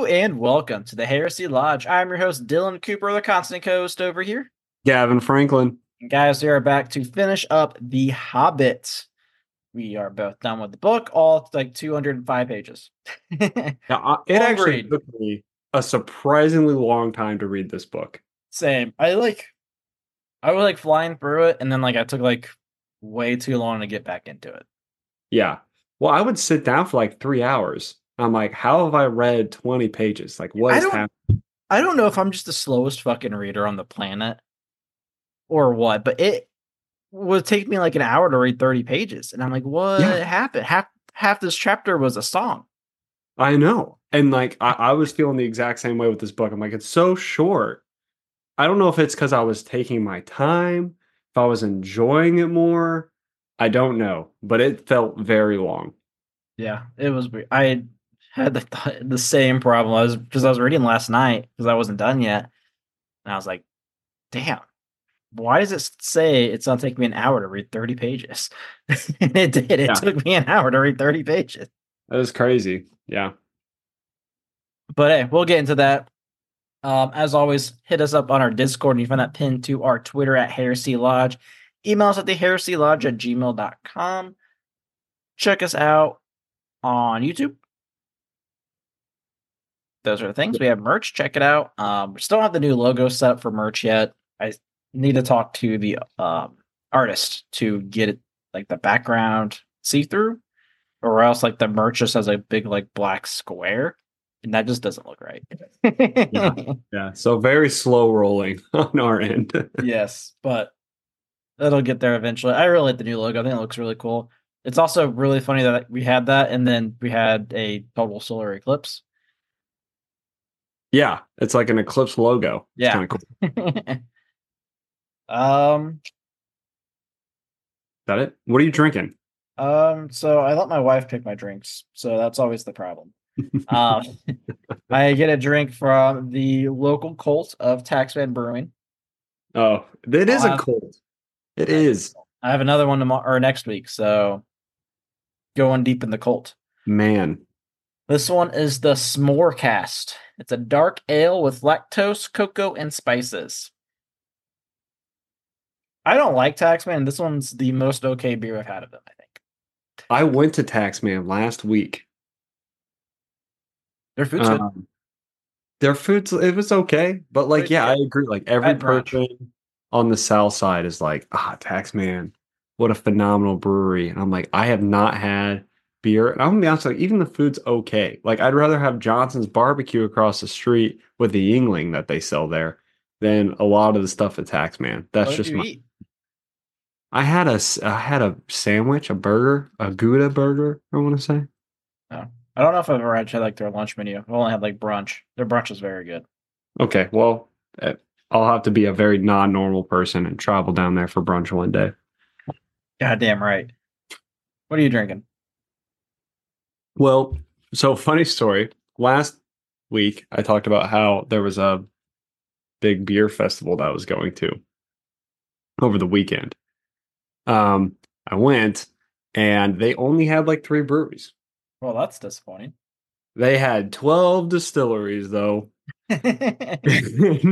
and welcome to the Heresy Lodge. I'm your host, Dylan Cooper, the constant host over here. Gavin Franklin. And guys, we are back to finish up The Hobbit. We are both done with the book, all like 205 pages. Now, it Long actually read. took me a surprisingly long time to read this book. Same. I was like flying through it, and then I took way too long to get back into it. Yeah. Well, I would sit down for like 3 hours. I'm like, how have I read 20 pages? Like, what I is don't happening? I don't know if I'm just the slowest fucking reader on the planet or what, but it would take me like an hour to read 30 pages. And I'm like, what Yeah, happened? Half this chapter was a song. I know. And like, I was feeling the exact same way with this book. I'm like, it's so short. I don't know if it's because I was taking my time, if I was enjoying it more. I don't know, but it felt very long. Yeah, it was weird. I had the same problem. I was reading last night because I wasn't done yet. And I was like, damn, why does it say it's gonna take me an hour to read 30 pages? And it did. It Yeah, took me an hour to read 30 pages. that was crazy. Yeah. But hey, we'll get into that. As always, hit us up on our Discord and you find that pinned to our Twitter at Heresy Lodge. Email us at theheresylodge@gmail.com. Check us out on YouTube. Those are the things. We have merch. Check it out. We still don't have the new logo set up for merch yet. I need to talk to the artist to get it like the background see through, or else like the merch just has a big black square, and that just doesn't look right. Yeah. Yeah. So very slow rolling on our end. Yes, but it'll get there eventually. I really like the new logo. I think it looks really cool. It's also really funny that we had that, and then we had a total solar eclipse. Yeah. It's like an Eclipse logo. It's Yeah. kind of cool. Is um. that it? What are you drinking? So I let my wife pick my drinks, so that's always the problem. Um, I get a drink from the local cult of Taxman Brewing. Oh, it I'll is a have cold. It I, is. I have another one tomorrow or next week, so going deep in the cult. Man. This one is the S'morecast. It's a dark ale with lactose, cocoa, and spices. I don't like Taxman. This one's the most okay beer I've had of them, I think. I went to Taxman last week. Their food's good. Um, their food's it was okay, but like Pretty yeah, I good. agree. Like I every had brunch. person on the south side is like, Taxman, what a phenomenal brewery. And I'm like, I have not had beer. And I'm gonna be honest, like even the food's okay. Like I'd rather have Johnson's barbecue across the street with the Yingling that they sell there than a lot of the stuff at Taxman. What That's did just you my eat? I had a sandwich, a burger, a Gouda burger, I want to say. Oh. I don't know if I've ever had their lunch menu. I've only had brunch. Their brunch is very good. Okay, well, I'll have to be a very non-normal person and travel down there for brunch one day. Goddamn right. What are you drinking? Well, so funny story. Last week, I talked about how there was a big beer festival that I was going to over the weekend. I went and they only had like three breweries. Well, that's disappointing. They had 12 distilleries though. Yeah,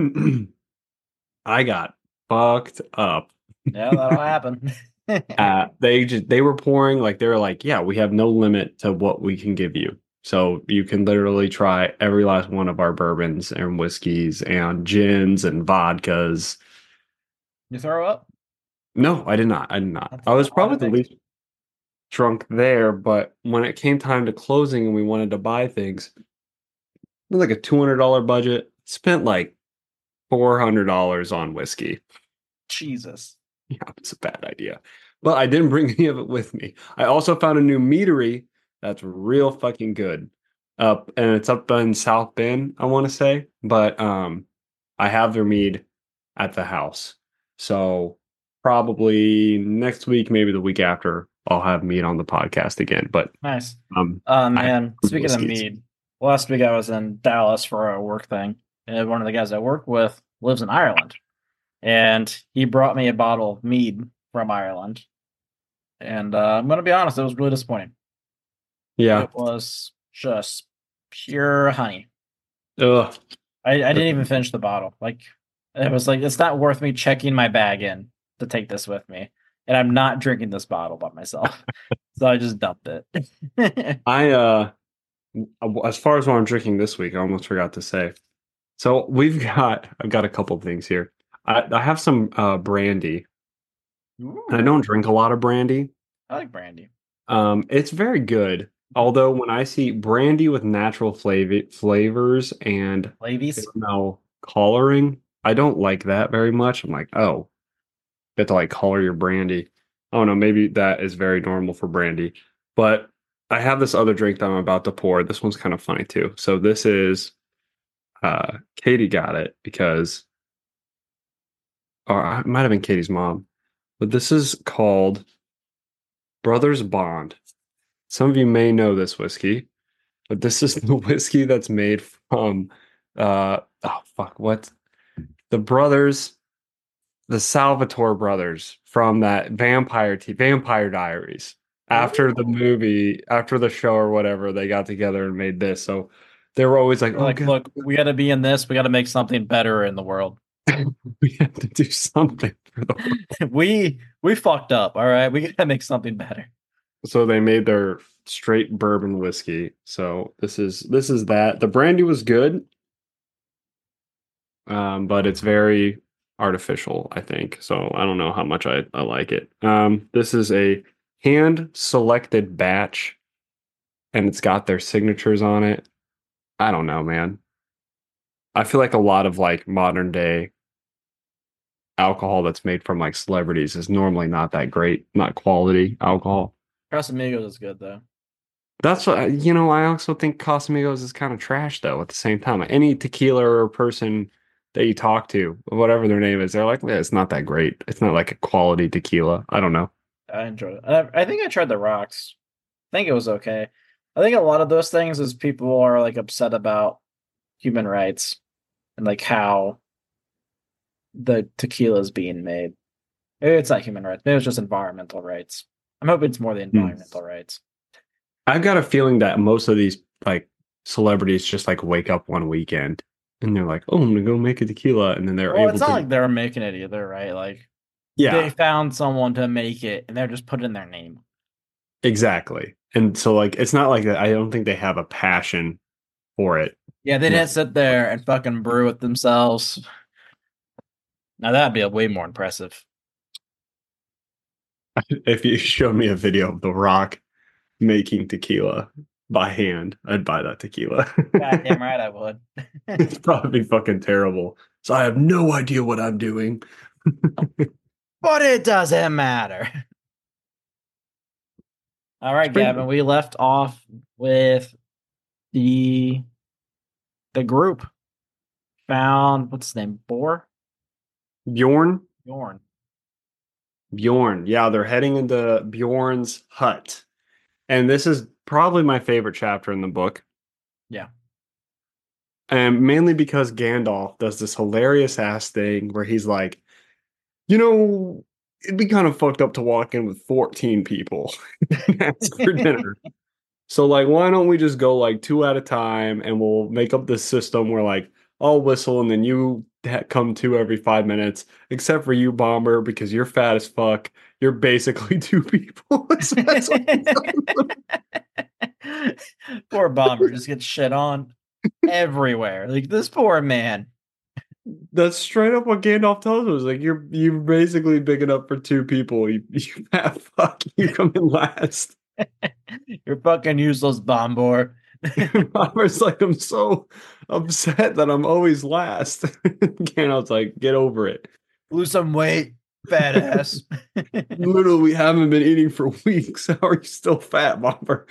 I got fucked up. that'll happen. They were pouring like they were like, yeah, we have no limit to what we can give you. So you can literally try every last one of our bourbons and whiskeys and gins and vodkas. You throw up? No, I did not. I did not. That's I was odd probably the addiction. least drunk there, but when it came time to closing and we wanted to buy things, it was like a $200 budget. Spent like $400 on whiskey. Jesus. Yeah, it's a bad idea. But I didn't bring any of it with me. I also found a new meadery that's real fucking good. Up and it's up in South Bend, I want to say. But I have their mead at the house. So probably next week, maybe the week after, I'll have mead on the podcast again. But Nice. um I have Man, good speaking of whiskeys. mead, last week I was in Dallas for a work thing, and one of the guys I work with lives in Ireland, and he brought me a bottle of mead from Ireland. And I'm going to be honest, it was really disappointing. Yeah. It was just pure honey. Ugh. I didn't even finish the bottle. Like it was like it's not worth me checking my bag in to take this with me, and I'm not drinking this bottle by myself. So I just dumped it. I as far as what I'm drinking this week, I almost forgot to say. So I've got a couple things here. I have some brandy. I Ooh, don't drink a lot of brandy. I like brandy. It's very good. Although when I see brandy with natural flavors and Ladies, caramel coloring, I don't like that very much. I'm like, oh, you have to like color your brandy. I don't know, maybe that is very normal for brandy. But I have this other drink that I'm about to pour. This one's kind of funny too. So this is Katie got it because or it might have been Katie's mom, but this is called Brothers Bond. Some of you may know this whiskey, but this is the whiskey that's made from oh fuck, what? The brothers, the Salvatore brothers from that Vampire Diaries. After the ooh. movie, after the show or whatever, they got together and made this. So they were always like, We're "Oh, like, guess look, we got to be in this. We got to make something better in the world. we have to do something for the world." We fucked up. All right, we got to make something better. So they made their straight bourbon whiskey. So this is that. The brandy was good, but it's very artificial, I think. So I don't know how much I like it. This is a hand selected batch, and it's got their signatures on it. I don't know, man. I feel like a lot of like modern day alcohol that's made from like celebrities is normally not that great, not quality alcohol. Casamigos is good though. That's what you know. I also think Casamigos is kind of trash, though. At the same time, like, any tequila or person that you talk to, whatever their name is, they're like, "Yeah, it's not that great. It's not like a quality tequila." I don't know. I enjoyed it. I think I tried the rocks. I think it was okay. I think a lot of those things is people are like upset about human rights and like how the tequila is being made. Maybe it's not human rights. Maybe it's just environmental rights. I'm hoping it's more the Hmm. environmental rights. I've got a feeling that most of these like celebrities just like wake up one weekend and they're like, "Oh, I'm gonna go make a tequila," and then they're Well, able it's not to. like they're making it either, right? Like they Yeah, found someone to make it and they're just putting their name. exactly. And so like, it's not like that. I don't think they have a passion for it Yeah, they didn't sit necessarily. there and fucking brew it themselves. Now that'd be a way more impressive. If you showed me a video of The Rock making tequila by hand, I'd buy that tequila. Goddamn right I would. It's probably fucking terrible. So I have no idea what I'm doing. But it doesn't matter. All right, Spring Gavin, we left off with the the group found what's his name? Bjorn. Bjorn. Bjorn. Yeah, they're heading into Bjorn's hut. And this is probably my favorite chapter in the book. Yeah. And mainly because Gandalf does this hilarious ass thing where he's like, you know, it'd be kind of fucked up to walk in with 14 people and ask for dinner. So like, why don't we just go like two at a time, and we'll make up this system where like I'll whistle and then you come two every 5 minutes, except for you, Bomber, because you're fat as fuck. You're basically two people. So that's what he does. Poor Bomber just gets shit on everywhere. Like this poor man. That's straight up what Gandalf tells us. Like you're basically big enough for two people. You fat fuck. You come in last. You're fucking useless, Bombor. Bomber's like, I'm so upset that I'm always last. Gandalf's like, get over it. Lose some weight, fat ass. Literally, we haven't been eating for weeks. How are you still fat, Bomber?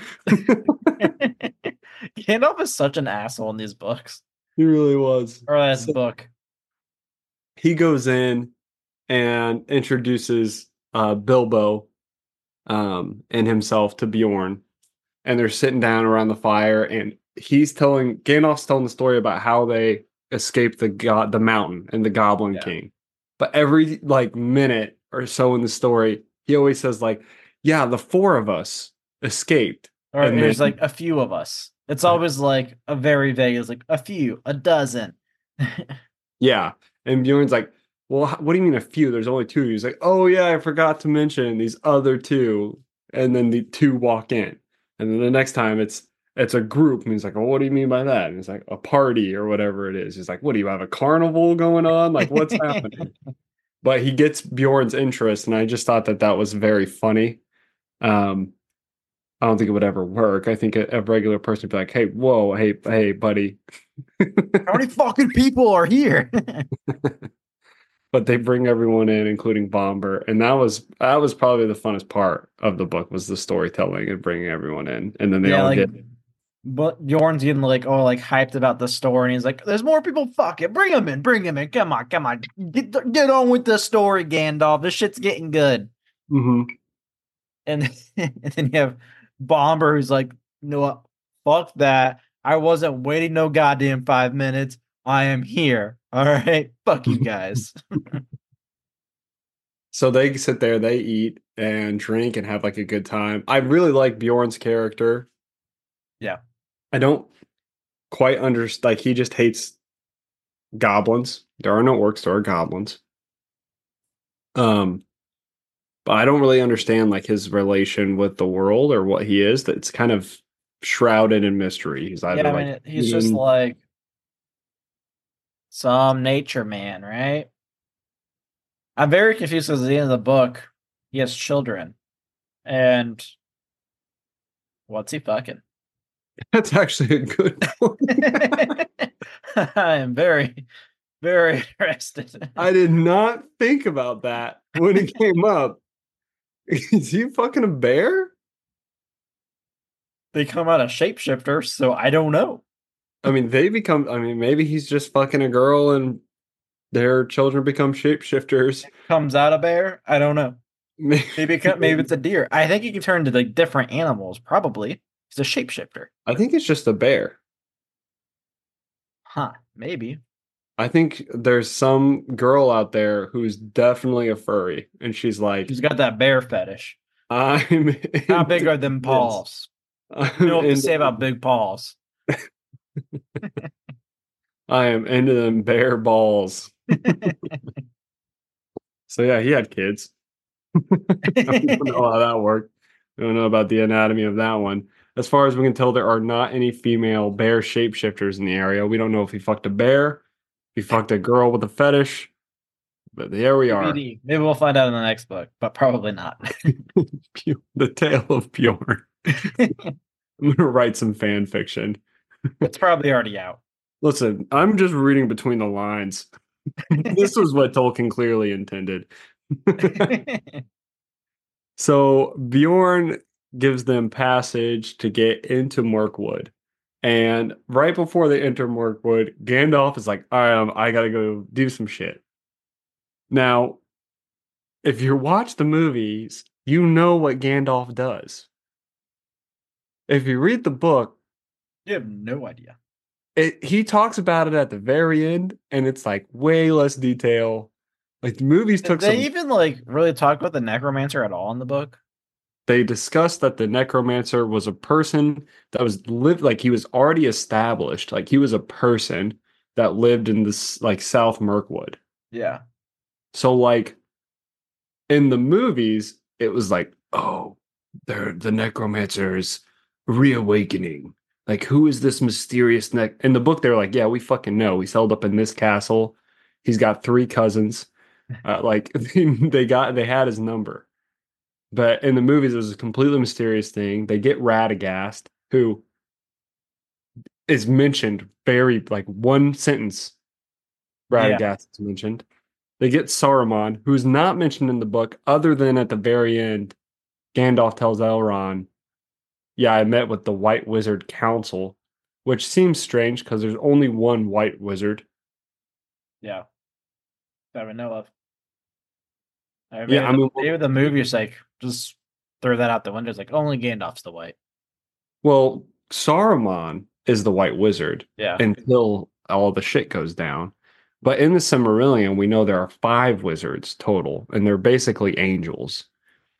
Gandalf is such an asshole in these books. He really was. Or this So book. he goes in and introduces Bilbo and himself to Bjorn, and they're sitting down around the fire, and Gandalf's telling the story about how they escaped the mountain and the Goblin Yeah. King. But every like minute or so in the story, he always says like, "Yeah, the four of us escaped," Or and then there's like a few of us. It's always like a very vague. It's like a few, a dozen. Yeah. And Bjorn's like, well, what do you mean a few? There's only two. He's like, oh yeah, I forgot to mention these other two. And then the two walk in. And then the next time it's a group. And he's like, well, what do you mean by that? And it's like a party or whatever it is. He's like, what do you have a carnival going on? Like, what's happening? But he gets Bjorn's interest, and I just thought that that was very funny. Um, I don't think it would ever work. I think a regular person would be like, "Hey, whoa, hey, buddy." How many fucking people are here? But they bring everyone in, including Bomber, and that was probably the funnest part of the book was the storytelling and bringing everyone in, and then they Yeah, all like get. but Bjorn's getting like hyped about the story, and he's like, "There's more people. Fuck it, bring them in. Come on, get on with the story, Gandalf. This shit's getting good." Mhm. And and then you have Bomber, who's like, "You know what? Fuck that. I wasn't waiting no goddamn 5 minutes. I am here. All right, fuck you guys." So they sit there, they eat and drink and have like a good time. I really like Bjorn's character. Yeah, I don't quite understand. Like he just hates goblins. There are no orcs, there are goblins. Um, but I don't really understand like his relation with the world or what he is. That's kind of shrouded in mystery. He's yeah. either I like mean, he's just human. like some nature man, right? I'm very confused because at the end of the book, he has children, and what's he fucking? That's actually a good point. I am very, very interested. I did not think about that when it came up. Is he fucking a bear? They come out of shapeshifters, so I don't know. I mean, I mean, maybe he's just fucking a girl and their children become shapeshifters. Comes out a bear, I don't know. Maybe, Maybe it's a deer. I think he can turn into like different animals. Probably he's a shapeshifter. I think it's just a bear. Huh? Maybe I think there's some girl out there who's definitely a furry, and she's like, he's got that bear fetish. I'm How big into are them this. paws? You know I'm what to into say about big paws. I am into them bear balls. So yeah, he had kids. I don't know how that worked. I don't know about the anatomy of that one. As far as we can tell, there are not any female bear shapeshifters in the area. We don't know if he fucked a bear, if he fucked a girl with a fetish, but there we are. TBD. Maybe we'll find out in the next book, but probably not. The tale of Bjorn. I'm gonna write some fan fiction. It's probably already out. Listen, I'm just reading between the lines. This was what Tolkien clearly intended. So Bjorn gives them passage to get into Mirkwood. And right before they enter Mirkwood, Gandalf is like, I gotta go do some shit. Now, if you watch the movies, you know what Gandalf does. If you read the book, You have no idea. he talks about it at the very end, and it's like way less detail. Like the movies Did took they some. even like really talk about the necromancer at all in the book? They discussed that the necromancer was a person that was lived like he was already established, like he was a person that lived in this like South Mirkwood. Yeah. So like in the movies, it was like, oh, they're the necromancer's reawakening. Like, who is this mysterious neck? In the book, they're like, yeah, we fucking know. He's held up in this castle. He's got three cousins. Like they had his number. But in the movies, it was a completely mysterious thing. They get Radagast, who is mentioned very like one sentence. Yeah. Radagast is mentioned. They get Saruman, who's not mentioned in the book, other than at the very end, Gandalf tells Elrond, yeah, I met with the White Wizard Council, which seems strange because there's only one White Wizard. Yeah. That I know of. Yeah, I mean, Maybe the movie is like just throw that out the window. It's like only Gandalf's the white. well, Saruman is the White Wizard Yeah. until all the shit goes down. But in the Silmarillion, we know there are five wizards total, and they're basically angels.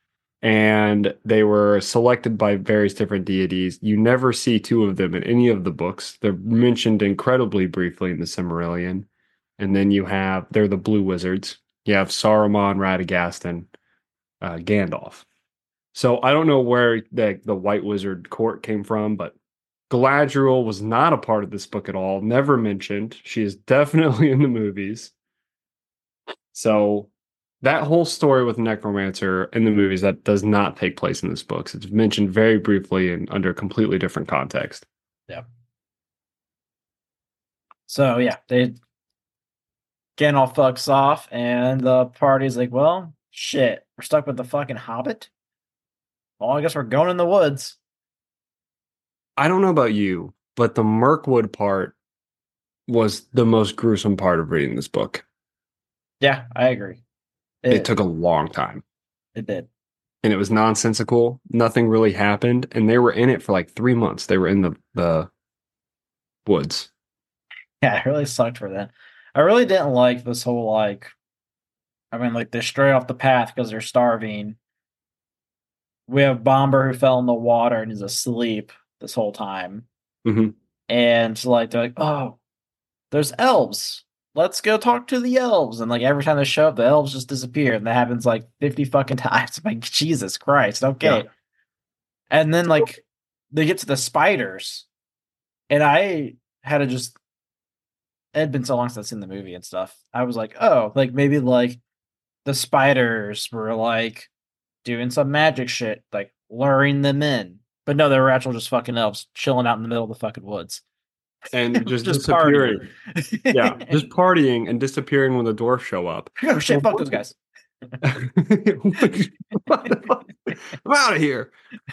and they were selected by various different deities. You never see two of them in any of the books. They're mentioned incredibly briefly in the Silmarillion. And then they're the blue wizards. You have Saruman, Radagast, and Gandalf. So I don't know where the White Wizard court came from, but Galadriel was not a part of this book at all, never mentioned. She is definitely in the movies. So that whole story with Necromancer in the movies, that does not take place in this books. It's mentioned very briefly and under a completely different context. Yeah. So yeah, Gandalf fucks off, and the party's like, well, shit, we're stuck with the fucking Hobbit. Well, I guess we're going in the woods. I don't know about you, but the Mirkwood part was the most gruesome part of reading this book. Yeah, I agree. It took a long time. It did. And it was nonsensical. Nothing really happened. And they were in it for like 3 months. They were in the woods. Yeah, it really sucked for them. I really didn't like this whole, like, I mean, like, they stray off the path because they're starving. We have Bomber who fell in the water and is asleep this whole time. Mm-hmm. And, like, they're like, oh, there's elves. Let's go talk to the elves. And, like, every time they show up, the elves just disappear. And that happens, like, 50 fucking times. I'm like, Jesus Christ, okay. Yeah. And then, like, they get to the spiders. And I had to just... It had been so long since I've seen the movie and stuff. I was like, oh, like, maybe, like, the spiders were, like, doing some magic shit, like, luring them in. But no, they were actual just fucking elves chilling out in the middle of the fucking woods. And just disappearing. Yeah, just partying and disappearing when the dwarfs show up. Oh shit, fuck those guys. I'm out of here.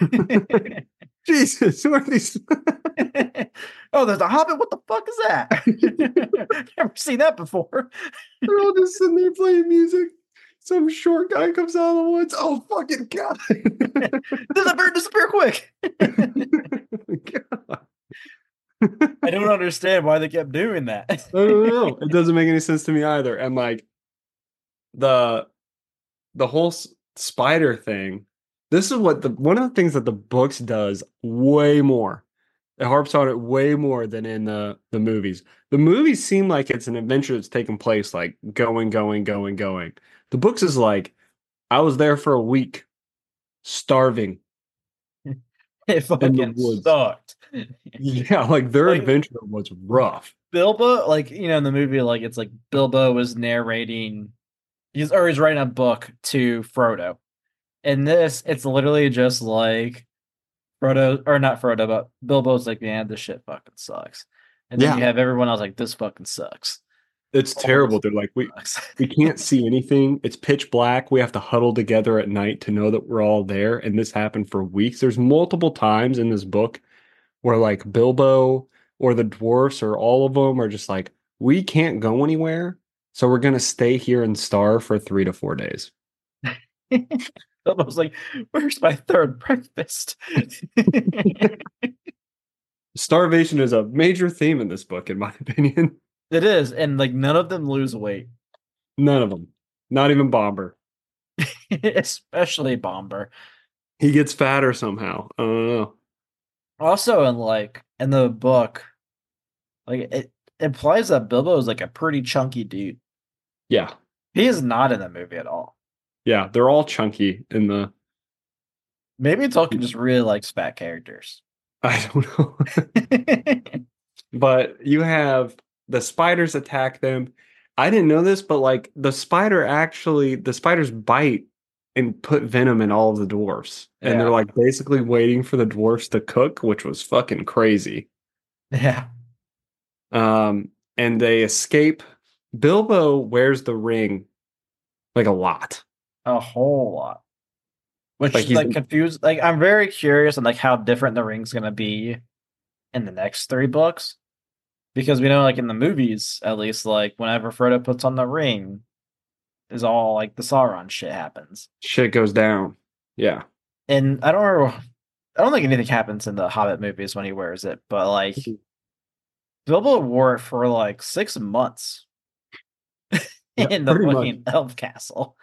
Jesus, who are these? Oh, there's a hobbit. What the fuck is that? Never seen that before. They're all just sitting there playing music. Some short guy comes out of the woods. Oh, fucking God. Does the bird disappear quick? God. I don't understand why they kept doing that. I don't know. It doesn't make any sense to me either. And like the whole spider thing, this is what one of the things that the books does way more. It harps on it way more than in the movies. The movies seem like it's an adventure that's taking place, like going. The books is like, I was there for a week, starving. It fucking sucked. Yeah, like their adventure was rough. Bilbo, like, you know, in the movie, like, it's like Bilbo was narrating, he's writing a book to Frodo. In this, it's literally just like Frodo, or not Frodo, but Bilbo's like, man, this shit fucking sucks. And then you have everyone else like, this fucking sucks. It's terrible. They're like, we can't see anything. It's pitch black. We have to huddle together at night to know that we're all there. And this happened for weeks. There's multiple times in this book where like Bilbo or the dwarfs or all of them are just like, we can't go anywhere. So we're going to stay here and starve for 3 to 4 days. Bilbo's like, where's my third breakfast? Starvation is a major theme in this book, in my opinion. It is, and like none of them lose weight. None of them. Not even Bomber. Especially Bomber. He gets fatter somehow. I don't know. Also, in the book, like it implies that Bilbo is like a pretty chunky dude. Yeah. He is not in the movie at all. Yeah, they're all chunky in the... Maybe Tolkien just really likes fat characters. I don't know. But you have the spiders attack them. I didn't know this, but like the spiders bite and put venom in all of the dwarfs. Yeah. And they're like basically waiting for the dwarfs to cook, which was fucking crazy. Yeah. And they escape. Bilbo wears the ring like a lot. A whole lot. Which is like confused. Like, I'm very curious on like how different the ring's gonna be in the next 3 books. Because we know, like, in the movies, at least, like, whenever Frodo puts on the ring, is all, like, the Sauron shit happens. Shit goes down. Yeah. And I don't think anything happens in the Hobbit movies when he wears it, but, like, Bilbo wore it for, like, 6 months in the fucking elf castle.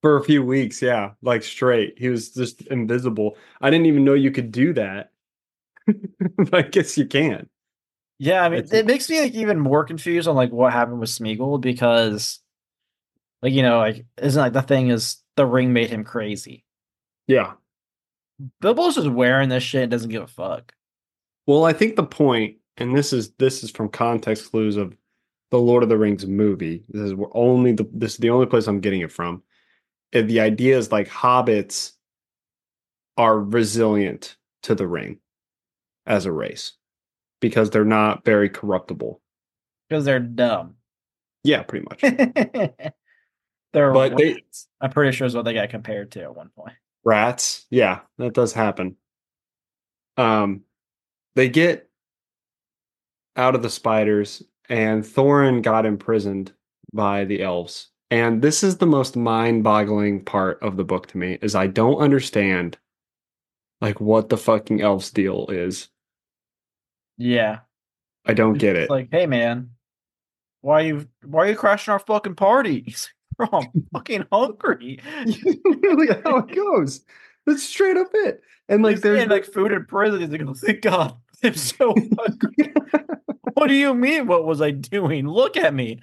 For a few weeks, yeah, like straight. He was just invisible. I didn't even know you could do that. But I guess you can. Yeah, I mean, It's it makes me like even more confused on like what happened with Smeagol because like like isn't like the thing is the ring made him crazy. yeah. Bilbo's just wearing this shit and doesn't give a fuck. Well, I think the point, and this is from context clues of the Lord of the Rings movie. This is the only place I'm getting it from. The idea is like hobbits are resilient to the ring as a race because they're not very corruptible. Because they're dumb. Yeah, pretty much. They're But they rats. I'm pretty sure is what they got compared to at one point. rats, yeah, that does happen. Um, they get out of the spiders, and Thorin got imprisoned by the elves. And this is the most mind-boggling part of the book to me, is I don't understand like what the fucking elves deal is. Yeah. I don't It's get just it. like, hey man, why are you crashing our fucking party? He's like, bro, I'm fucking hungry. Really how it goes. That's straight up it. And like He's there's getting like food in prison. He's like, oh, thank God. I'm so hungry. What do you mean? What was I doing? Look at me.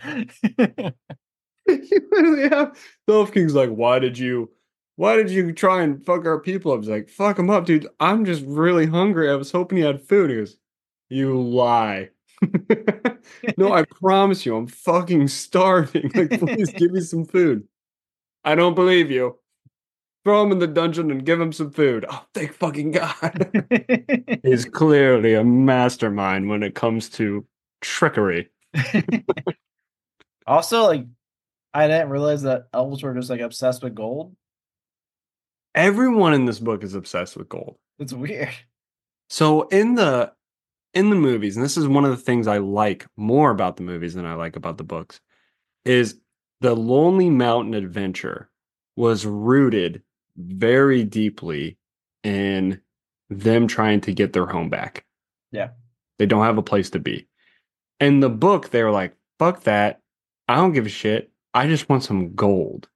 you literally have the Elf King's like, why did you try and fuck our people up? I was like, fuck them up, dude. I'm just really hungry. I was hoping you had food. He goes, you lie. No, I promise you, I'm fucking starving. Like, please give me some food. I don't believe you. Throw him in the dungeon and give him some food. Oh, thank fucking God. He's clearly a mastermind when it comes to trickery. Also, like, I didn't realize that elves were just like obsessed with gold. Everyone in this book is obsessed with gold. It's weird. So in the movies, and this is one of the things I like more about the movies than I like about the books, is the Lonely Mountain adventure was rooted very deeply in them trying to get their home back. Yeah. They don't have a place to be. In the book, they were like, fuck that. I don't give a shit. I just want some gold.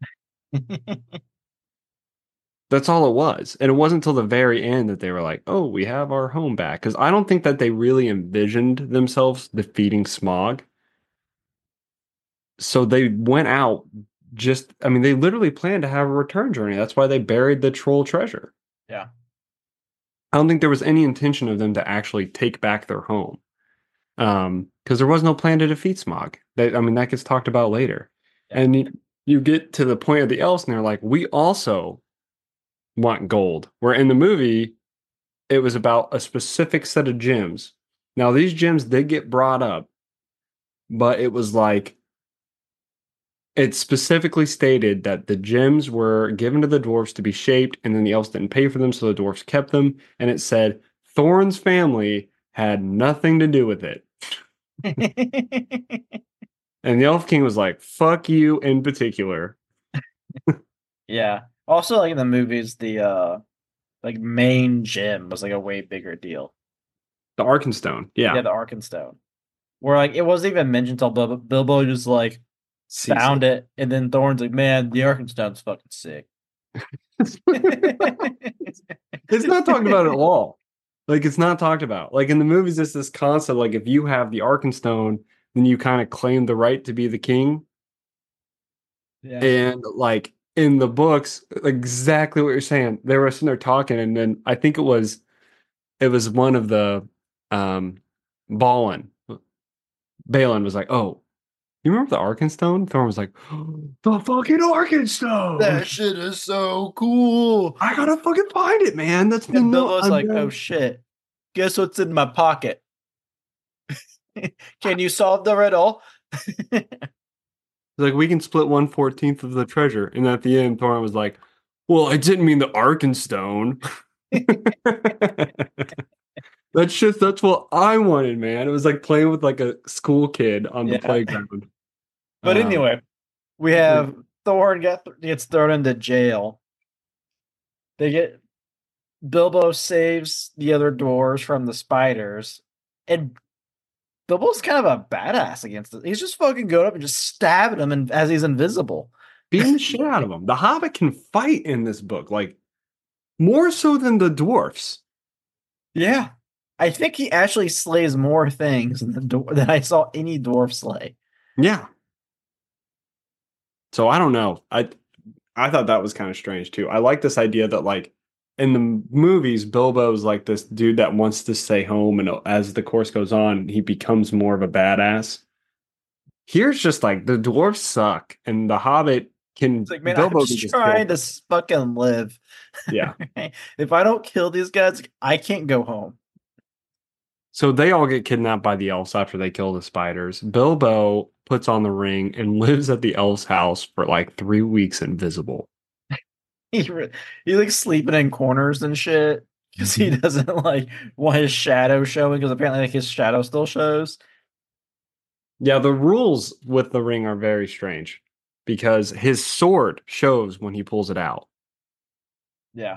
That's all it was. And it wasn't until the very end that they were like, oh, we have our home back. Because I don't think that they really envisioned themselves defeating Smog. So they went out I mean, they literally planned to have a return journey. That's why they buried the troll treasure. Yeah. I don't think there was any intention of them to actually take back their home. Because there was no plan to defeat Smog. I mean, that gets talked about later. Yeah. And you get to the point of the elves, and they're like, we also want gold. Where in the movie, it was about a specific set of gems. Now, these gems did get brought up, but it was like, it specifically stated that the gems were given to the dwarves to be shaped, and then the elves didn't pay for them, so the dwarves kept them. And it said Thorin's family had nothing to do with it. And the Elf King was like, fuck you in particular. Yeah. Also, like in the movies, the like main gem was like a way bigger deal. The Arkenstone. Yeah. Yeah, the Arkenstone. Where like it wasn't even mentioned until Bilbo just like Sees found it. it, and then Thorne's like, man, the Arkenstone's fucking sick. It's not talked about at all. Like, it's not talked about. Like, in the movies, it's this concept, like, if you have the Arkenstone, then you kind of claim the right to be the king. Yeah. And, like, in the books, exactly what you're saying. They were sitting there talking, and then I think it was one of the, Balin was like, oh, you remember the Arkenstone? Thorne was like, oh, the fucking Arkenstone! That shit is so cool. I gotta fucking find it, man. That's the And no. Bilbo's like, oh shit. Guess what's in my pocket? Can you solve the riddle? Like, we can split 1/14 of the treasure. And at the end, Thorin was like, well, I didn't mean the Arkenstone. That's what I wanted, man. It was like playing with like a school kid on the Yeah. playground. But anyway, we have Thorne gets thrown into jail. Bilbo saves the other dwarves from the spiders, and Bilbo's kind of a badass against it. He's just fucking going up and just stabbing him as he's invisible. beating the shit out of them. The Hobbit can fight in this book, like more so than the dwarfs. Yeah. I think he actually slays more things than I saw any dwarf slay. Yeah. So I don't know. I thought that was kind of strange too. I like this idea that like in the movies, Bilbo's like this dude that wants to stay home, and as the course goes on, he becomes more of a badass. Here's just like the dwarves suck, and the Hobbit can It's like, man, I'm Bilbo can just just kill trying them. to fucking live. Yeah. If I don't kill these guys, I can't go home. So they all get kidnapped by the elves after they kill the spiders. Bilbo puts on the ring and lives at the elf's house for like 3 weeks invisible. He he like sleeping in corners and shit because he doesn't like want his shadow showing because apparently like his shadow still shows. Yeah, the rules with the ring are very strange because his sword shows when he pulls it out, Yeah.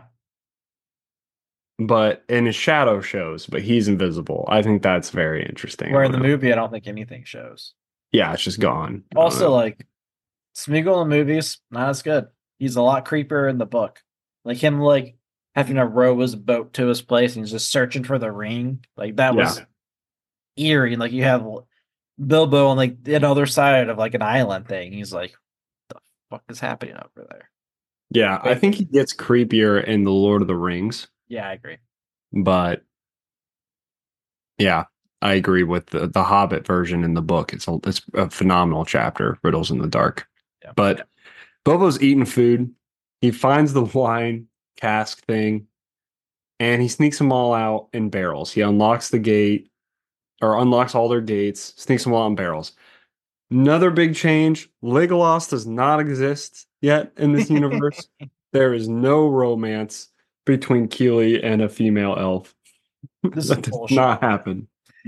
but and his shadow shows, but he's invisible. I think that's very interesting. I Where in don't the know. movie, I don't think anything shows. Yeah, it's just gone. I don't Also, know. like Smeagol in the movies, not as good. He's a lot creepier in the book. Like him, like having to row his boat to his place and he's just searching for the ring. Like that Yeah. was eerie. And like you have Bilbo on like the other side of like an island thing. He's like, the fuck is happening over there? Yeah, I think he gets creepier in The Lord of the Rings, Yeah, I agree. but yeah, I agree with the Hobbit version in the book. It's a phenomenal chapter, Riddles in the Dark. Yeah. But Bobo's eating food. He finds the wine cask thing, and he sneaks them all out in barrels. He unlocks the gate, or unlocks all their gates, sneaks them all in barrels. Another big change: Legolas does not exist yet in this universe. There is no romance between Keely and a female elf. This is That does bullshit. not happen.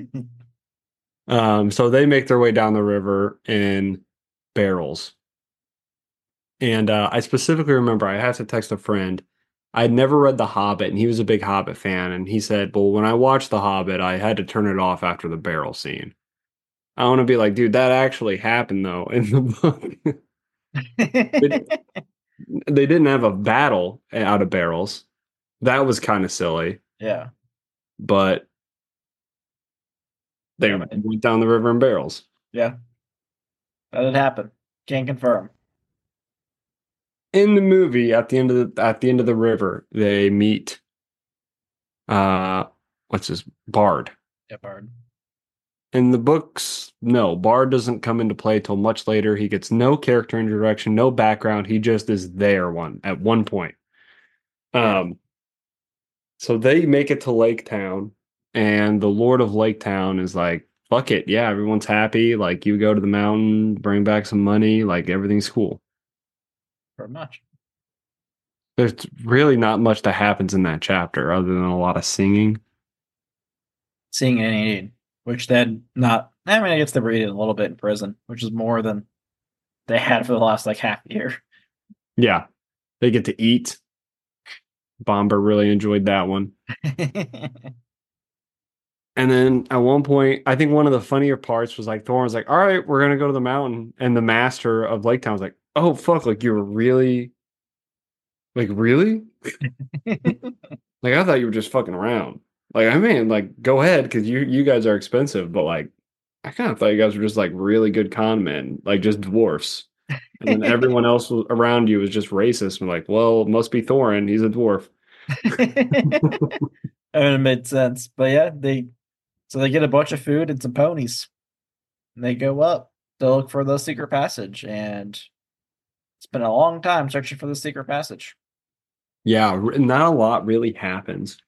So they make their way down the river in barrels. And I specifically remember I had to text a friend. I'd never read The Hobbit, and he was a big Hobbit fan. And he said, well, when I watched The Hobbit, I had to turn it off after the barrel scene. I want to be like, dude, that actually happened, though, in the book. They didn't have a battle out of barrels. That was kind of silly, Yeah. but they Yeah. went down the river in barrels. Yeah. That did happen. Can't confirm. In the movie, at the end of the river, they meet what's his Bard. Yeah, Bard. In the books, no, Bard doesn't come into play till much later. He gets no character introduction, no background. He just is there at one point. So they make it to Lake Town, and the Lord of Lake Town is like, fuck it, yeah, everyone's happy. Like, you go to the mountain, bring back some money, like everything's cool. Pretty much. There's really not much that happens in that chapter other than a lot of singing. Seeing any need, which then not. I mean, I guess they were eating a little bit in prison, which is more than they had for the last like half year. Yeah, they get to eat. Bomber really enjoyed that one. And then at one point, I think one of the funnier parts was like Thorin was like, all right, we're gonna go to the mountain. And the master of Lake Town was like, oh fuck, like you were really really? Like I thought you were just fucking around. Like, I mean, like, go ahead, because you guys are expensive, but like I kind of thought you guys were just like really good con men, like just dwarfs. And then everyone else around you was just racist and like, well, it must be Thorin, he's a dwarf. I mean, it made sense. But yeah, they get a bunch of food and some ponies. And they go up to look for the secret passage. And it's been a long time searching for the secret passage. Yeah, not a lot really happens.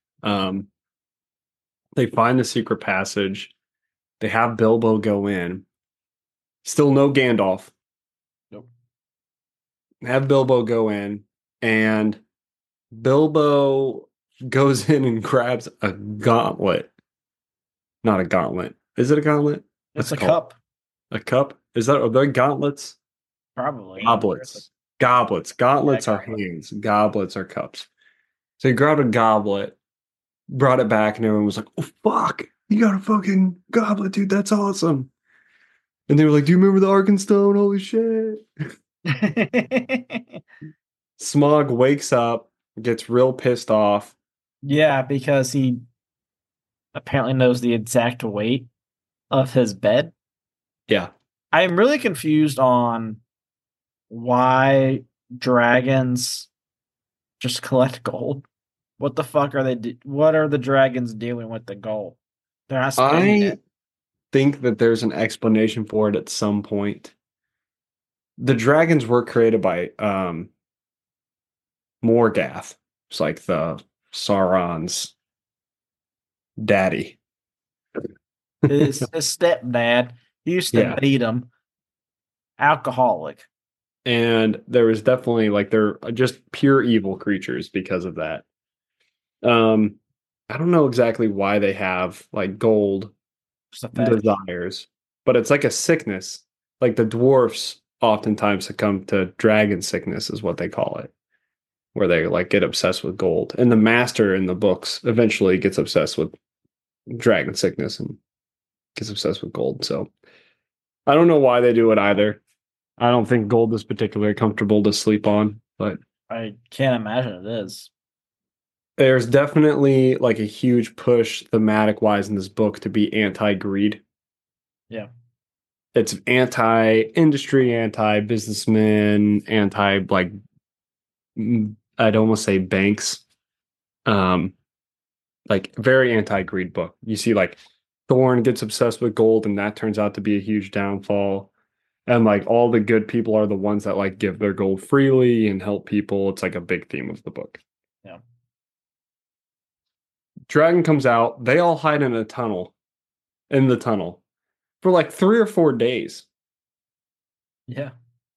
They find the secret passage. They have Bilbo go in. Still no Gandalf. Nope. Have Bilbo go in, and Bilbo goes in and grabs a gauntlet. Not a gauntlet. Is it a gauntlet? It's What's a it called? cup. A cup? Are they gauntlets? Probably. Goblets. Goblets. Gauntlets Yeah, are hands. Goblets are cups. So he grabbed a goblet, brought it back, and everyone was like, oh, fuck. You got a fucking goblet, dude. That's awesome. And they were like, do you remember the Arkenstone? Holy shit. Smog wakes up, gets real pissed off. Yeah, because he apparently knows the exact weight of his bed. Yeah. I'm really confused on why dragons just collect gold. What the fuck are what are the dragons doing with the gold? They're not spending I it. think that there's an explanation for it at some point. The dragons were created by Morgath. It's like the Sauron's daddy. His stepdad, he used to Yeah. beat him, alcoholic. And there was definitely like they're just pure evil creatures because of that. Um, I don't know exactly why they have like gold Just a fetish. desires, but it's like a sickness. Like the dwarfs oftentimes succumb to dragon sickness, is what they call it, where they like get obsessed with gold. And the master in the books eventually gets obsessed with dragon sickness and gets obsessed with gold. So I don't know why they do it either. I don't think gold is particularly comfortable to sleep on, but I can't imagine it is. there's definitely like a huge push thematic wise in this book to be anti-greed. Yeah. It's anti-industry, anti-businessmen, anti like I'd almost say banks. Um like very anti-greed book. You see like Thorn gets obsessed with gold and that turns out to be a huge downfall. And like all the good people are the ones that like give their gold freely and help people. It's like a big theme of the book. Yeah. Dragon comes out, they all hide in a tunnel, in the tunnel for like 3 or 4 days. Yeah.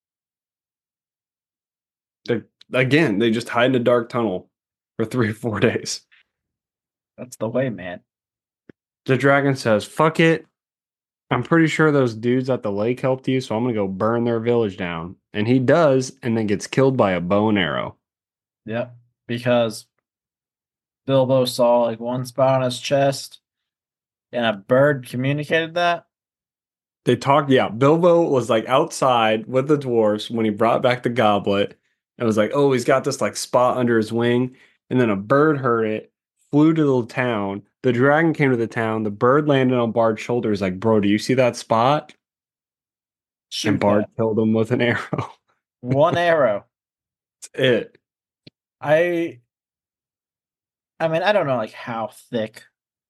They, again, they just hide in a dark tunnel for 3 or 4 days. That's the way, man. The dragon says, fuck it. I'm pretty sure those dudes at the lake helped you, so I'm gonna go burn their village down. And he does, and then gets killed by a bow and arrow. Yep. Because Bilbo saw like one spot on his chest and a bird communicated that. They talked, yeah. Bilbo was like outside with the dwarfs when he brought back the goblet and was like, oh, he's got this like spot under his wing. And then a bird heard it, flew to the town. The dragon came to the town. The bird landed on Bard's shoulders, like, bro, do you see that spot? And Shoot Bard that. killed him with an arrow. One arrow. That's it. I I mean, I don't know like how thick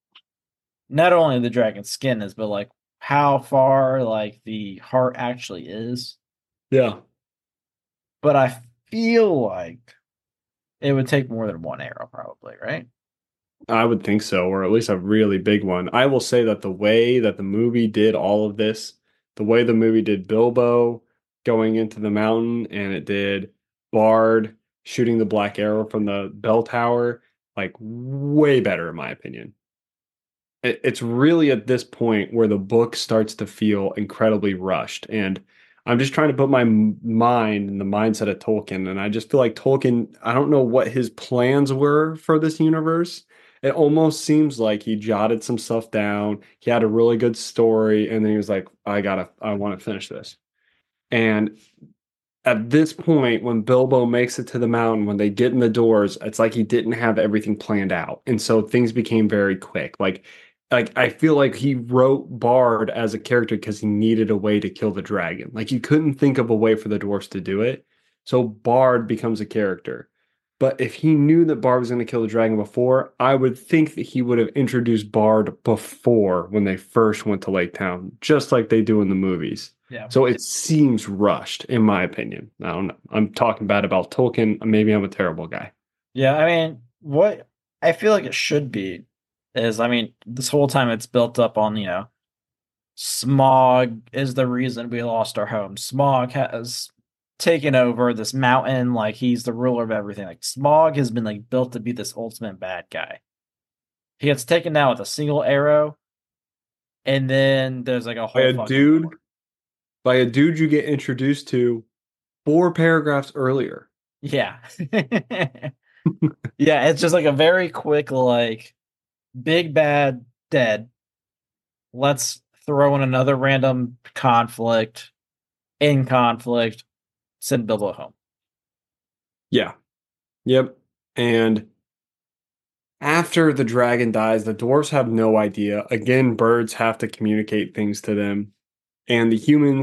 not only the dragon's skin is, but like how far like the heart actually is. Yeah. But I feel like it would take more than one arrow, probably, right? I would think so, or at least a really big one. I will say that the way that the movie did all of this, the way the movie did Bilbo going into the mountain and it did Bard shooting the black arrow from the bell tower, like way better in my opinion. It's really at this point where the book starts to feel incredibly rushed. And I'm just trying to put my mind in the mindset of Tolkien. And I just feel like Tolkien, I don't know what his plans were for this universe. It almost seems like he jotted some stuff down. He had a really good story. And then he was like, I want to finish this. And at this point, when Bilbo makes it to the mountain, when they get in the doors, it's like he didn't have everything planned out. And so things became very quick. Like I feel like he wrote Bard as a character because he needed a way to kill the dragon. Like he couldn't think of a way for the dwarfs to do it. So Bard becomes a character. But if he knew that Bard was going to kill the dragon before, I would think that he would have introduced Bard before when they first went to Lake Town, just like they do in the movies. Yeah. So it seems rushed, in my opinion. I don't know. I'm talking bad about Tolkien. Maybe I'm a terrible guy. Yeah, I mean, what I feel like it should be is, I mean, this whole time it's built up on, Smog is the reason we lost our home. Smog has taken over this mountain, like he's the ruler of everything. Like Smog has been like built to be this ultimate bad guy. He gets taken down with a single arrow, and then there's like a By whole a fucking dude, war. by a dude you get introduced to 4 paragraphs earlier. Yeah. Yeah, it's just like a very quick, like, big bad dead. Let's throw in another random conflict in conflict. send Bilbo home. Yeah. Yep. And after the dragon dies, the dwarves have no idea. Again, birds have to communicate things to them. And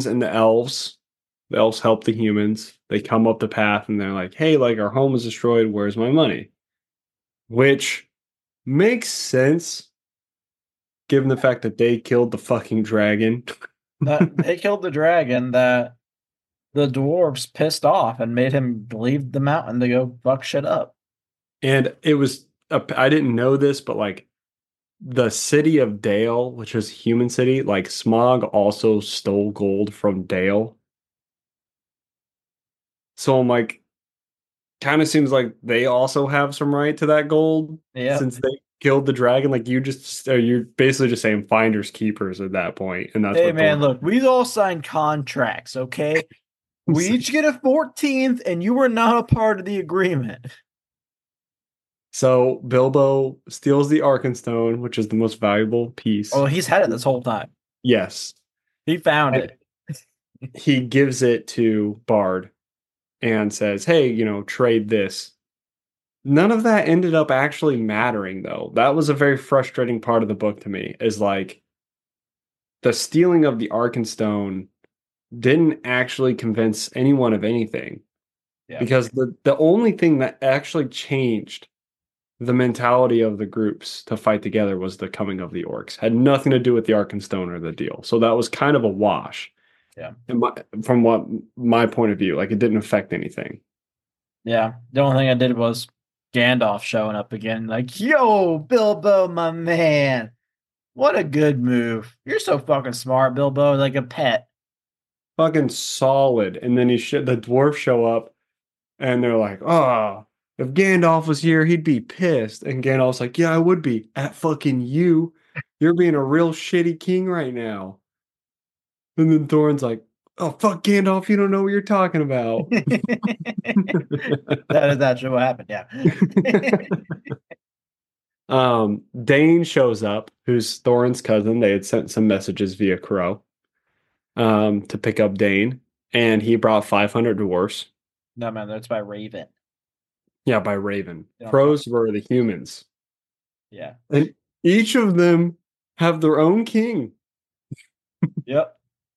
the elves help the humans. They come up the path and they're like, hey, like our home is destroyed. Where's my money? Which makes sense given the fact that they killed the fucking dragon. That they killed the dragon, that the dwarves pissed off and made him leave the mountain to go fuck shit up. And it was, I didn't know this, but like the city of Dale, which was human city, like Smog also stole gold from Dale. So I'm like, kind of seems like they also have some right to that gold Yep. since they killed the dragon. Like you're basically just saying finders keepers at that point, and that's Hey what man, Thorn. look, we all signed contracts, okay? We each get a 14th, and you were not a part of the agreement. So Bilbo steals the Arkenstone, which is the most valuable piece. Oh, he's had it this whole time. Yes, He found and it. he gives it to Bard and says, "Hey, trade this." None of that ended up actually mattering, though. That was a very frustrating part of the book to me. Is like the stealing of the Arkenstone didn't actually convince anyone of anything Yeah. because the only thing that actually changed the mentality of the groups to fight together was the coming of the orcs. Had nothing to do with the Arkenstone or the deal. So that was kind of a wash. Yeah. From what my point of view, like it didn't affect anything. Yeah. The only thing I did was Gandalf showing up again, like, yo, Bilbo, my man. What a good move. You're so fucking smart, Bilbo, like a pet. Fucking solid. And then the dwarves show up and they're like, "Oh, if Gandalf was here, he'd be pissed." And Gandalf's like, "Yeah, I would be at fucking you. You're being a real shitty king right now." And then Thorin's like, "Oh, fuck Gandalf, you don't know what you're talking about." That is actually what happened, yeah. Dane shows up, who's Thorin's cousin. They had sent some messages via Crow to pick up Dane, and he brought 500 dwarfs. No, man, that's by Raven. Yeah, by Raven. Yeah. Crows were the humans. Yeah. And each of them have their own king. Yep.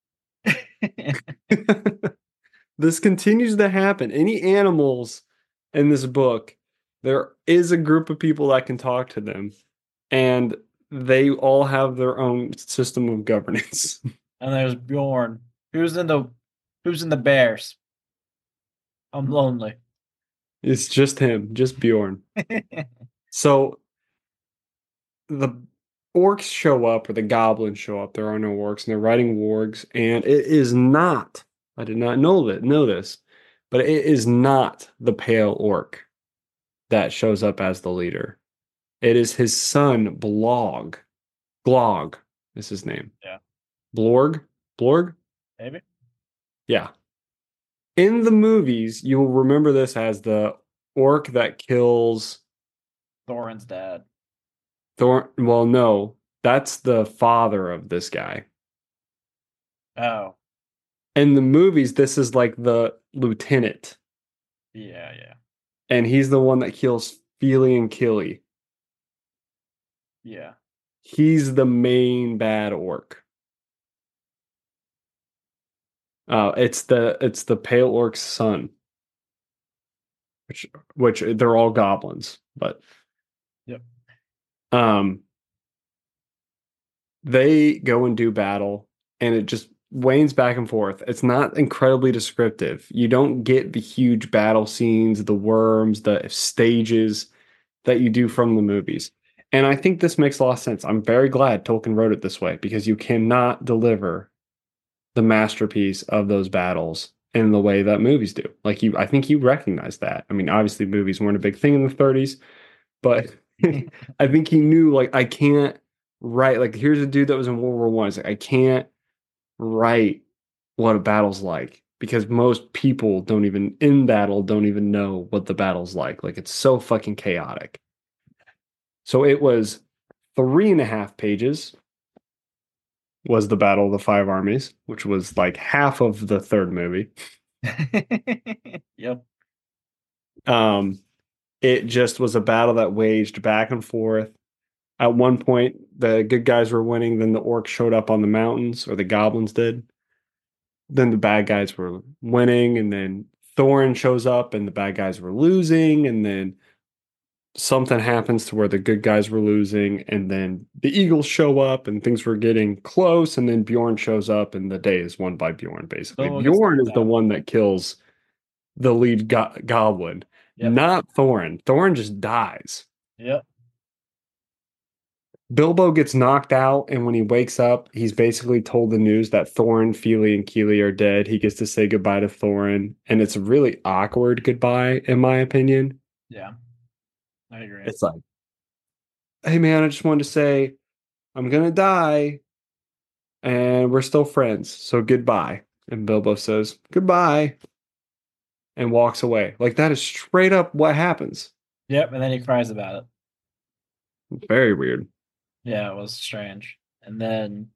This continues to happen. Any animals in this book, there is a group of people that can talk to them, and they all have their own system of governance. And there's Bjorn. Who's in the bears? I'm lonely. It's just him, just Bjorn. So the orcs show up, or the goblins show up. There are no orcs, and they're riding wargs, and it is not. I did not know this, but it is not the pale orc that shows up as the leader. It is his son, Blog. Glog is his name. Yeah. Blorg? Blorg? Maybe. Yeah. In the movies, you will remember this as the orc that kills Thorin's dad. Thorn. Well, no, that's the father of this guy. Oh. In the movies, this is like the lieutenant, Yeah, yeah. and he's the one that kills Feely and Killy. Yeah. He's the main bad orc. It's the pale orc's son, which they're all goblins, but Yep. they go and do battle, and it just wanes back and forth. It's not incredibly descriptive. You don't get the huge battle scenes, the worms, the stages that you do from the movies. And I think this makes a lot of sense. I'm very glad Tolkien wrote it this way because you cannot deliver the masterpiece of those battles in the way that movies do. I think you recognize that. I mean, obviously movies weren't a big thing in the 30s, but I think he knew like I can't write like here's a dude that was in World War One. It's like I can't write what a battle's like because most people don't even in battle don't even know what the battle's like. Like it's so fucking chaotic. So it was 3.5 pages was the Battle of the Five Armies, which was like half of the third movie. Yep. Um, it just was a battle that waged back and forth. At one point, the good guys were winning, then the orcs showed up on the mountains, or the goblins did. Then the bad guys were winning, and then Thorin shows up and the bad guys were losing, and then something happens to where the good guys were losing, and then the Eagles show up and things were getting close, and then Bjorn shows up and the day is won by Bjorn, basically. Bilbo gets Bjorn knocked is the out. one that kills the lead goblin, Yep. not Thorin. Thorin just dies. Yep. Bilbo gets knocked out, and when he wakes up, he's basically told the news that Thorin, Fili, and Kili are dead. He gets to say goodbye to Thorin, and it's a really awkward goodbye, in my opinion. Yeah. I agree. It's like, hey man, I just wanted to say I'm gonna die, and we're still friends, so goodbye. And Bilbo says goodbye and walks away. Like that is straight up what happens. Yep. And then he cries about it. Very weird. Yeah, it was strange. And then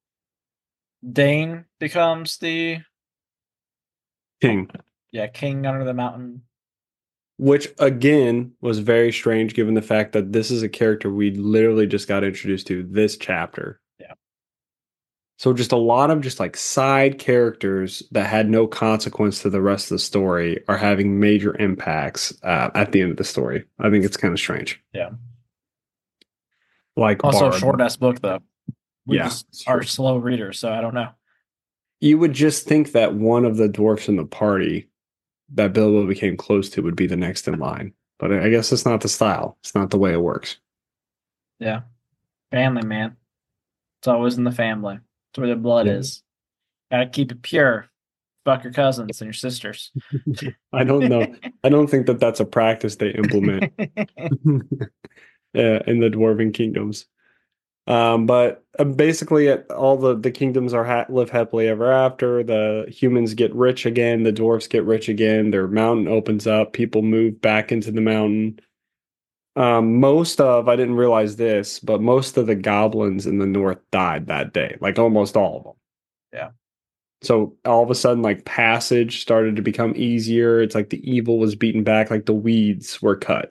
Dane becomes the King. king under the mountain. Which again was very strange given the fact that this is a character we literally just got introduced to this chapter. Yeah. So just a lot of just like side characters that had no consequence to the rest of the story are having major impacts at the end of the story. I think it's kind of strange. Yeah. Like Also, Bard. short ass book though. We Yeah, just it's are true. slow readers, so I don't know. You would just think that one of the dwarfs in the party that Bilbo became close to would be the next in line. But I guess it's not the style. It's not the way it works. Yeah. Family, man. It's always in the family. It's where the blood Yeah. is. Gotta keep it pure. Fuck your cousins and your sisters. I don't know. I don't think that that's a practice they implement in the dwarven kingdoms. But basically, all the kingdoms are live happily ever after. The humans get rich again. The dwarves get rich again. Their mountain opens up. People move back into the mountain. I didn't realize this, but most of the goblins in the north died that day, like almost all of them. Yeah. So all of a sudden, like passage started to become easier. It's like the evil was beaten back, like the weeds were cut.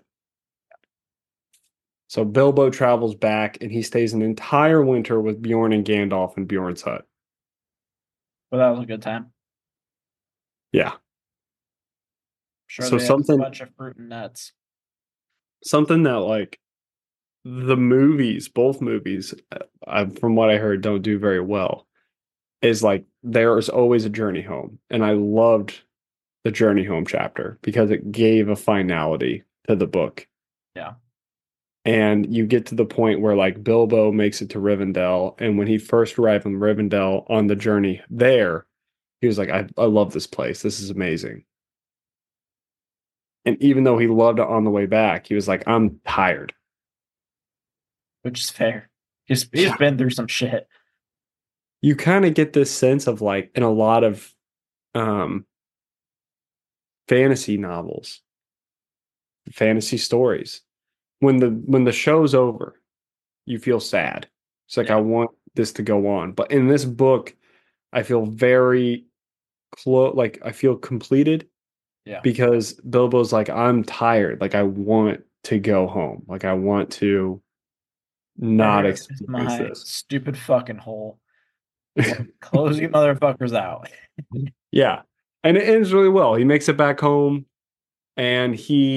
So Bilbo travels back and he stays an entire winter with Bjorn and Gandalf in Bjorn's hut. But that was a good time. Yeah. Sure, So they had a bunch of fruit and nuts. something that like the movies, both movies, from what I heard, don't do very well, is like there is always a journey home. And I loved the journey home chapter because it gave a finality to the book. Yeah. And you get to the point where like Bilbo makes it to Rivendell, and when he first arrived in Rivendell on the journey there, he was like, I love this place. This is amazing. And even though he loved it on the way back, he was like, I'm tired. Which is fair. He's Yeah. been through some shit. You kind of get this sense of like in a lot of um fantasy novels, fantasy stories. When the show's over, you feel sad. It's like Yeah. I want this to go on. But in this book, I feel very close, like I feel completed Yeah. because Bilbo's like, I'm tired. Like I want to go home. Like I want to not There is experience my this. stupid fucking hole. Close you motherfuckers out. Yeah. And it ends really well. He makes it back home and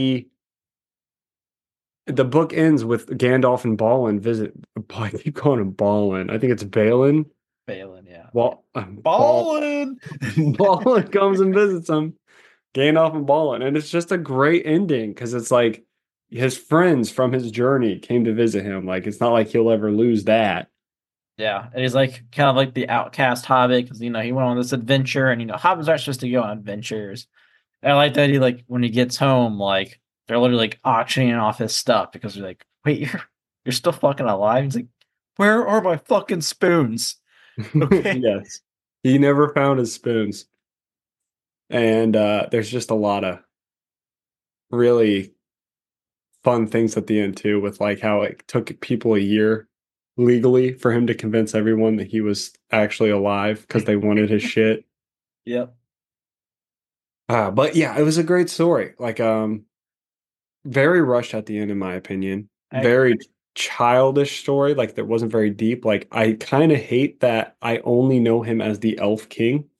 the book ends with Gandalf and Balin visit. I keep calling him Balin. I think it's Balin. Balin, yeah. Balin. Balin comes and visits him. Gandalf and Balin. And it's just a great ending because it's like his friends from his journey came to visit him. Like it's not like he'll ever lose that. Yeah, and he's like kind of like the outcast hobbit because he went on this adventure, and hobbits aren't supposed to go on adventures. And I like that he like when he gets home, like they're literally like auctioning off his stuff because they're like, "Wait, you're still fucking alive?" He's like, "Where are my fucking spoons?" Okay. Yes. He never found his spoons. And there's just a lot of really fun things at the end too, with like how it took people a year legally for him to convince everyone that he was actually alive because they wanted his shit. Yep. But yeah, it was a great story. Like, very rushed at the end, in my opinion. I agree. Very childish story. Like, that wasn't very deep. Like, I kind of hate that I only know him as the Elf King.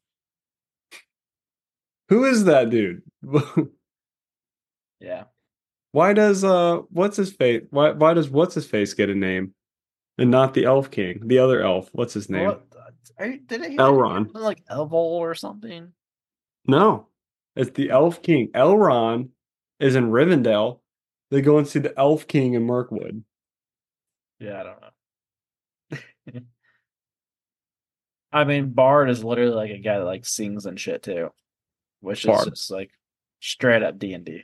Who is that dude? Yeah. Why does what's his face? Why does what's his face get a name and not the Elf King? The other elf. What's his name? What did it like Elrond. like Elvol or something? No, it's the Elf King. Elrond is in Rivendell. They go and see the Elf King in Mirkwood. Yeah, I don't know. I mean, Bard is literally like a guy that like sings and shit too, which is Barb. just like straight up D&D.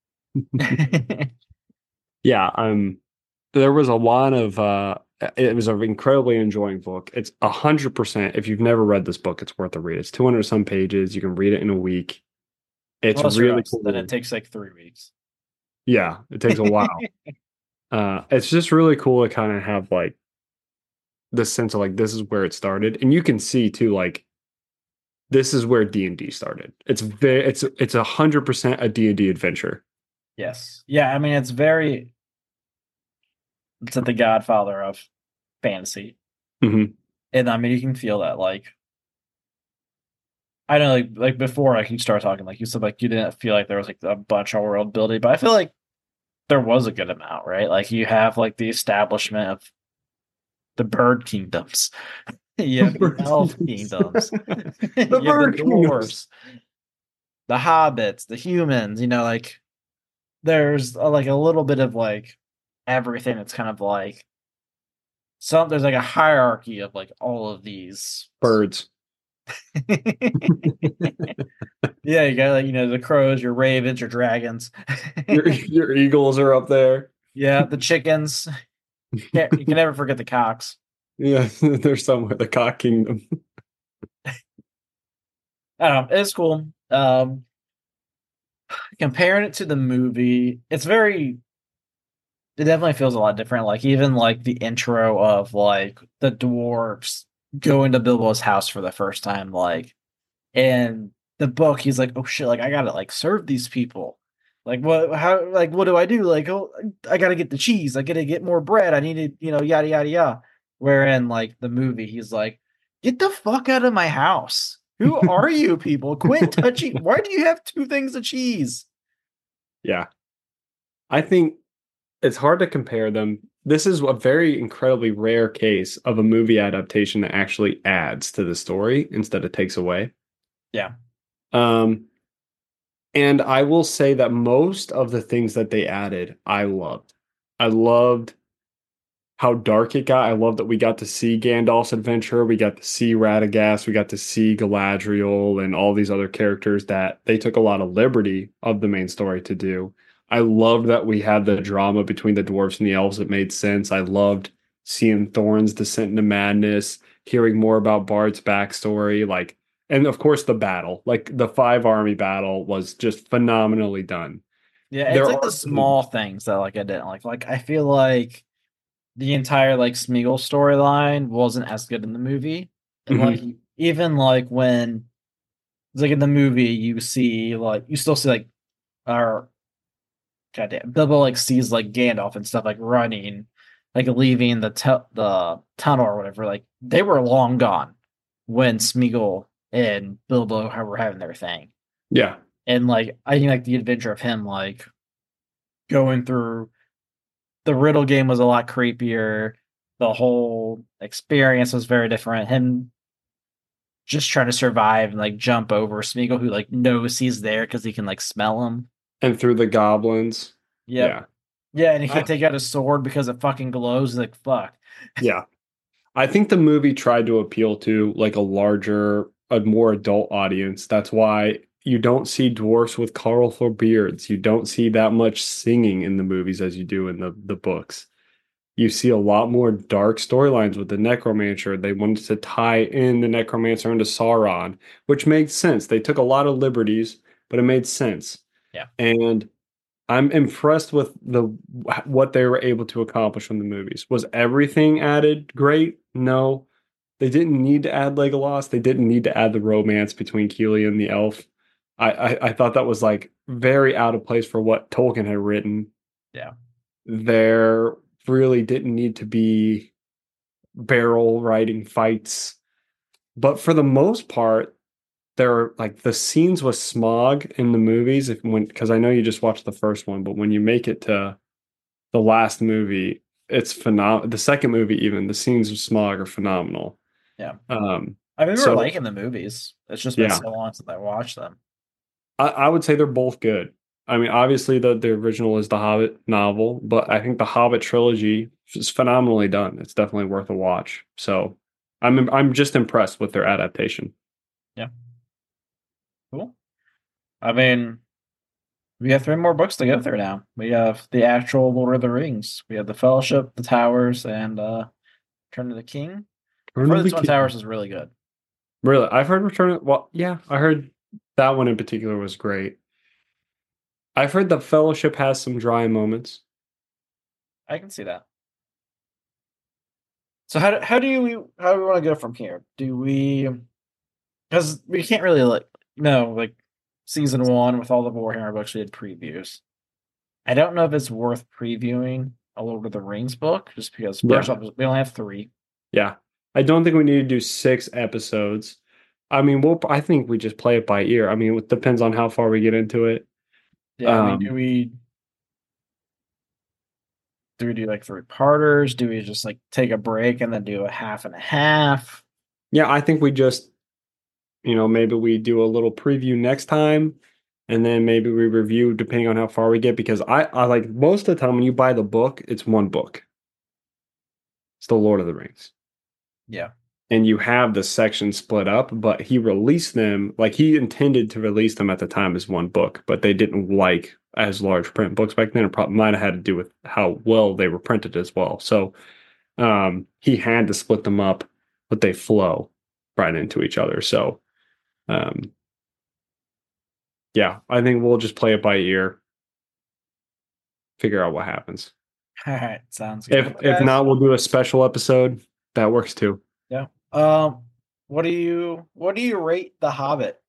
Yeah, there was a lot of it was an incredibly enjoying book. It's 100%. If you've never read this book, it's worth a read. It's 200 some pages. You can read it in a week. It's Unless you're really us, then it cool. takes like 3 weeks. Yeah, it takes a while. It's just really cool to kind of have like this sense of like this is where it started, and you can see too like this is where D&D started. It's 100% a D&D adventure. Yes. Yeah, I mean it's at the godfather of fantasy. Hmm. And I mean you can feel that like I know like before like you start talking like you said like you didn't feel like there was like a bunch of world building, but I feel like there was a good amount, right? Like you have like the establishment of the bird kingdoms. You The have the Bird elf Kingdoms. kingdoms. The You have the Bird Kingdoms. dwarves, the hobbits, the humans, like there's like a little bit of like everything. It's kind of like there's like a hierarchy of like all of these. Birds. Yeah, you got like, the crows, your ravens, your dragons. Your eagles are up there. Yeah, the chickens. You can never forget the cocks. Yeah, they're somewhere. The Cock Kingdom. I don't know. It's cool. Comparing it to the movie, it definitely feels a lot different. Like even like the intro of like the dwarves going to Bilbo's house for the first time, like in the book, he's like, "Oh shit! Like I gotta like serve these people. Like what? How? Like what do I do? Like oh, I gotta get the cheese. I gotta get more bread. I need to, yada yada yada." Wherein like the movie, he's like, "Get the fuck out of my house! Who are you people? Quit touching. Why do you have two things of cheese?" Yeah. I think it's hard to compare them. This is a very incredibly rare case of a movie adaptation that actually adds to the story instead of takes away. Yeah. Um, and I will say that most of the things that they added, I loved. I loved how dark it got. I love that we got to see Gandalf's adventure. We got to see Radagast. We got to see Galadriel and all these other characters that they took a lot of liberty of the main story to do. I loved that we had the drama between the dwarves and the elves. It made sense. I loved seeing Thorin's descent into madness, hearing more about Bard's backstory, like, and of course the battle, like the five army battle was just phenomenally done. Yeah, it's There like the are some, small things that like I didn't like. Like I feel like the entire like Smeagol storyline wasn't as good in the movie. And like Mhm. even like when it's like in the movie you still see like our goddamn Bilbo like sees like Gandalf and stuff like running, like leaving the tunnel or whatever. Like they were long gone when Smeagol and Bilbo were having their thing. Yeah. And like I think like the adventure of him like going through the riddle game was a lot creepier. The whole experience was very different. Him just trying to survive and like jump over Smeagol, who like knows he's there because he can like smell him. And through the goblins. Yep. Yeah. Yeah, and he I, can't take out his sword because it fucking glows. Like fuck. yeah. I think the movie tried to appeal to like a more adult audience. That's why you don't see dwarfs with colorful beards. You don't see that much singing in the movies as you do in the books. You see a lot more dark storylines with the necromancer. They wanted to tie in the necromancer into Sauron, which made sense. They took a lot of liberties, but it made sense. Yeah. And I'm impressed with what they were able to accomplish from the movies. Was everything added great? No. They didn't need to add Legolas. They didn't need to add the romance between Keely and the elf. I thought that was like very out of place for what Tolkien had written. Yeah. There really didn't need to be barrel riding fights, but for the most part, there are like the scenes with Smog in the movies. If when because I know you just watched the first one, but when you make it to the last movie, it's phenomenal. The second movie, even the scenes of Smog are phenomenal. Yeah. Um, I mean, we were so liking the movies. It's just been yeah, so long since I watched them. I would say they're both good. I mean, obviously the original is the Hobbit novel, but I think the Hobbit trilogy is phenomenally done. It's definitely worth a watch. So I'm just impressed with their adaptation. Yeah. Cool. I mean, we have three more books to go through now. We have the actual Lord of the Rings. We have the Fellowship, the Towers, and Return of the King. I've Return heard of the this one King. Towers is really good. Really, I've heard well, yeah, I heard that one in particular was great. I've heard the Fellowship has some dry moments. I can see that. So how do we want to go from here? Do we because we can't really like season one with all the Warhammer books we did previews. I don't know if it's worth previewing a Lord of the Rings book just because first Yeah, off we only have three. yeah. I don't think we need to do 6 episodes. I mean, I think we just play it by ear. I mean, it depends on how far we get into it. Yeah, I mean, Um, do we do like three parters? Do we just like take a break and then do a half and a half? yeah, I think we just, maybe we do a little preview next time, and then maybe we review depending on how far we get. Because I like most of the time when you buy the book, it's one book. It's the Lord of the Rings. Yeah. And you have the sections split up, but he released them like he intended to release them at the time as one book, but they didn't like as large print books back then. It probably might have had to do with how well they were printed as well. So he had to split them up, but they flow right into each other. So um, yeah, I think we'll just play it by ear, figure out what happens. All right, sounds good. If Well, if guys, not, we'll do a special episode. That works too. yeah. What do you rate The Hobbit?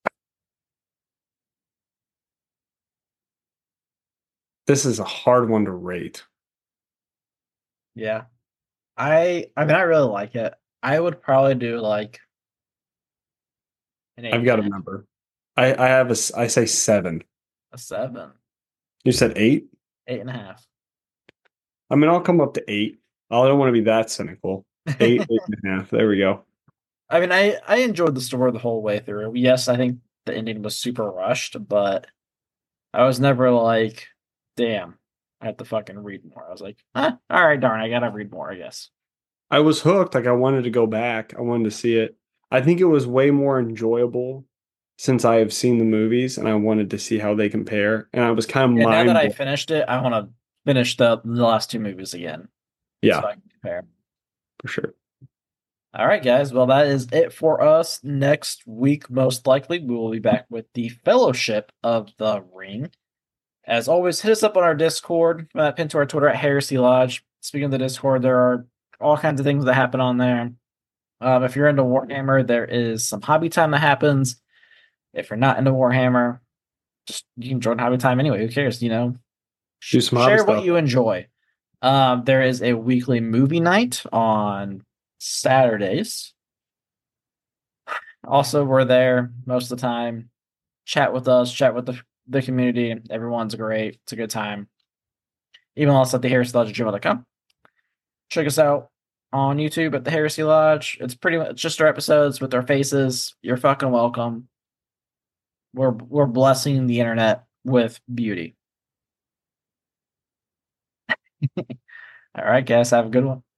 This is a hard one to rate. Yeah. I mean I really like it. I would probably do like an eight I've and a got a half, number. I say 7. a seven, You said 8? eight and a half. I mean, I'll come up to 8. I don't want to be that cynical. 8, 8.5. There we go. I mean I enjoyed the story the whole way through. Yes, I think the ending was super rushed, but I was never like, damn, I have to fucking read more. I was like, all right, darn, I gotta read more, I guess. I was hooked. Like, I wanted to go back. I wanted to see it. I think it was way more enjoyable since I have seen the movies and I wanted to see how they compare. And I was kind of Yeah, now that mind I blown. finished it, I want to finish the last two movies again so Yeah, I can compare. for sure. All right, guys. Well, that is it for us. Next week, most likely, we will be back with the Fellowship of the Ring. As always, hit us up on our Discord, pinned to our Twitter at Heresy Lodge. Speaking of the Discord, there are all kinds of things that happen on there. If you're into Warhammer, there is some hobby time that happens. If you're not into Warhammer, just you can join hobby time anyway. Who cares? Do some hobby Share what stuff. you enjoy. There is a weekly movie night on Saturdays. Also, we're there most of the time. Chat with us, chat with the community. Everyone's great. It's a good time. Email us at theheresylodge@gmail.com. Check us out on YouTube at the Heresy Lodge. It's pretty much just our episodes with our faces. You're fucking welcome. We're blessing the internet with beauty. All right, guys, have a good one.